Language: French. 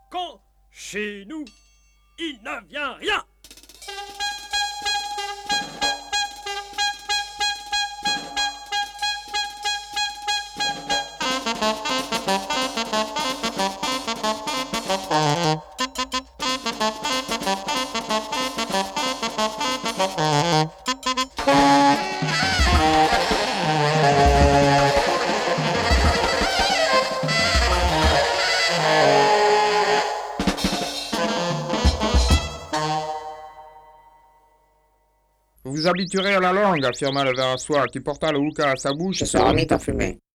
quand chez nous, il ne vient rien. Vous vous habituerez à la langue, affirma le verre à soie, qui porta le hookah à sa bouche et se remit à fumer.